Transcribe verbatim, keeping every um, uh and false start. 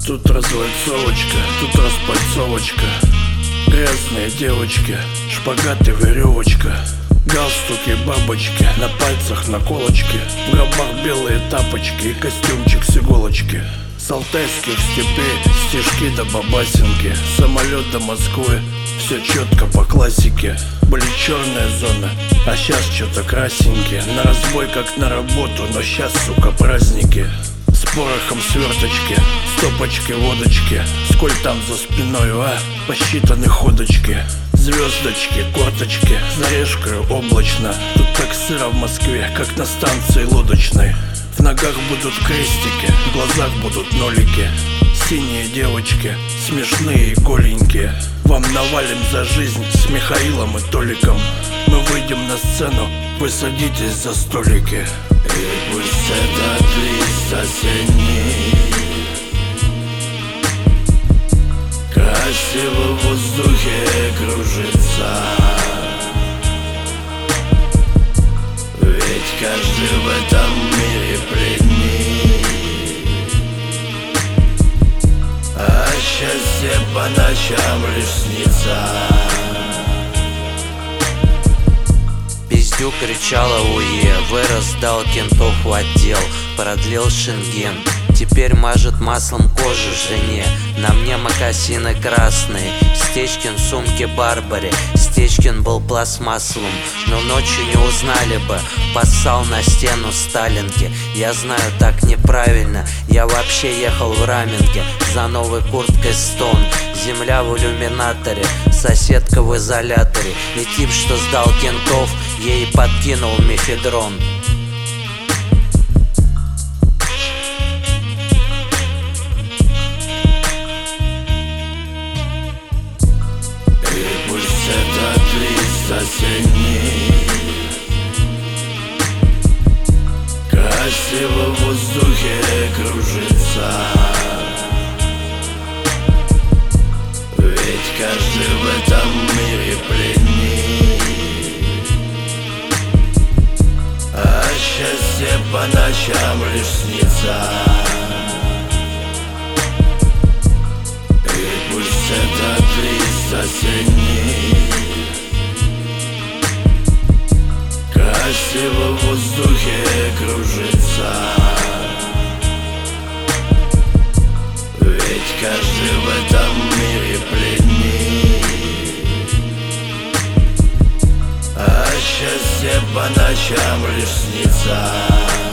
Тут разлайцовочка, тут распальцовочка. Грязные девочки, шпагат и веревочка. Галстуки, бабочки, на пальцах наколочки. В гробах белые тапочки и костюмчик с иголочки. С алтайских степей стишки до бабасинки. Самолет до Москвы, все четко по классике. Были черные зоны, а щас что-то красненькие. На разбой как на работу, но щас, сука, праздники. С порохом сверточки, стопочки, водочки. Сколь там за спиною, а? Посчитаны ходочки. Звездочки, корточки, за решкою облачно. Тут так сыро в Москве, как на станции лодочной. В ногах будут крестики, в глазах будут нолики. Синие девочки, смешные и голенькие. Вам навалим за жизнь с Михаилом и Толиком. Мы выйдем на сцену, вы садитесь за столики. И пусть этот лист осенний красиво в воздухе кружится. Ведь каждый в этом мире предни, а счастье по ночам лишь снится. Пиздюк кричала уе, вырос, дал кентов в отдел, продлил шенген. Теперь мажет маслом кожу жене. На мне мокасины красные, Стечкин в сумке Барбаре. Стечкин был пластмассовым, но ночью не узнали бы. Поссал на стену Сталинки. Я знаю, так неправильно. Я вообще ехал в Раменке за новой курткой Стон. Земля в иллюминаторе, соседка в изоляторе. И тип, что сдал кентов, ей подкинул мефедрон. Этот лист осенний красиво в воздухе кружится. Ведь каждый в этом мире предни, а счастье по ночам лишь снится. И пусть этот лист осенний красиво в воздухе кружится. Ведь каждый в этом мире предни, а счастье по ночам лишь снится.